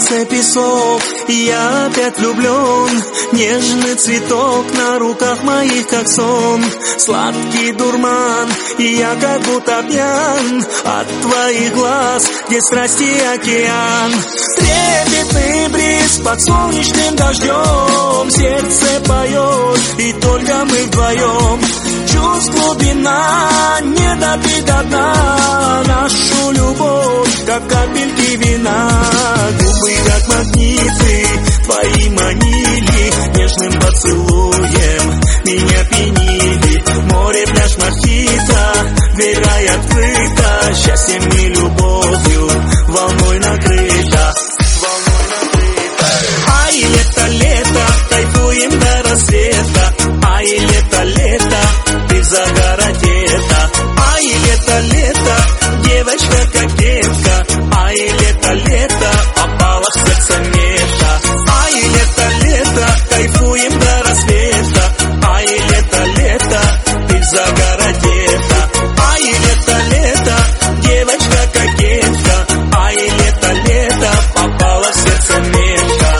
сердце песок, я опять влюблен. Нежный цветок на руках моих, как сон. Сладкий дурман, и я как будто пьян от твоих глаз, где страсти океан. Трепетный бриз под солнечным дождем, сердце поет, и только мы вдвоем. Чувств глубина, не допить до дна нашу любовь, как капельки вина. Губы как магниты твои манили, нежным поцелуем меня пьянили. Море, пляж, мохито, дверь рай открыта, счастьем и любовью волной накрыта. Ай, лето, лето, кайфуем до рассвета. Ай, лето, лето, ты в загар одета. Ай, лето, лето, девочка-кокетка. Ай, лето, лето, попала в сердце меха. Ай, лето, лето, кайфуем до рассвета. Ай, лето, лето, ты в загар одета. Ай, лето, лето, девочка-кокетка. Ай, лето, лето, попала в сердце меха.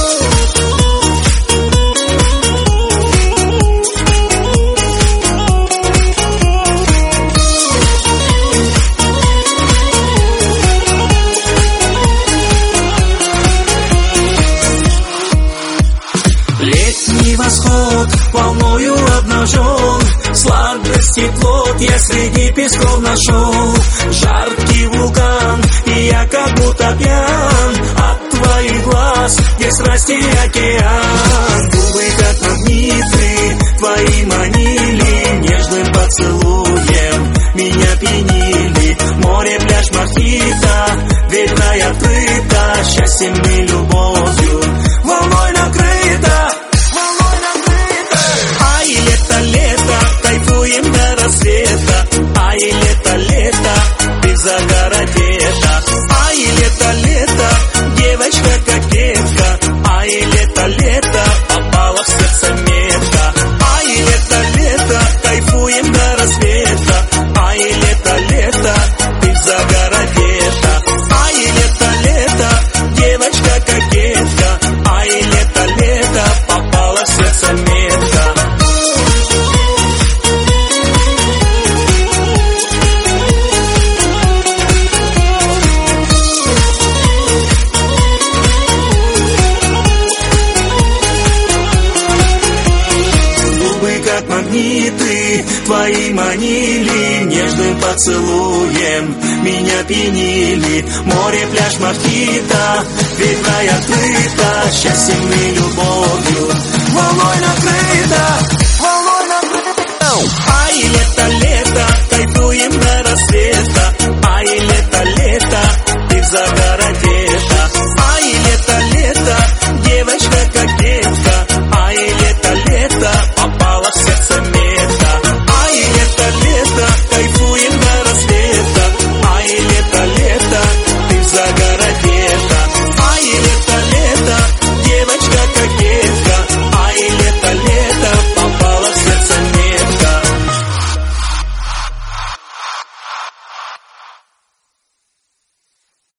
Летний восход волною обнажен, сладости плод я среди песков нашел. Жаркий вулкан, и я как будто пьян от твоих глаз, где страсти океан. Губы как магниты твои манили, нежным поцелуем меня пьянили. Море, пляж, мохито, дверь рай открыта, счастьем и любовью волной накрыта. Ай, лето, лето, кайфуем до рассвета. Ай, лето, лето, ты в загар одета. Ай, лето, лето, девочка-кокетка. Ай, лето, лето, попала в сердце метка. Ай, лето, лето, кайфуем до рассвета. Ай, лето, лето, ты в загар одета. Ай, лето, лето, девочка-кокетка. Ай, лето, лето, попала в сердце метка. Как магниты твои манили, нежным поцелуем меня пьянили. Море, пляж, мохито, дверь рай открыта, счастьем и любовью волной накрыта. Ай, лето, лето, кайфуем до рассвета.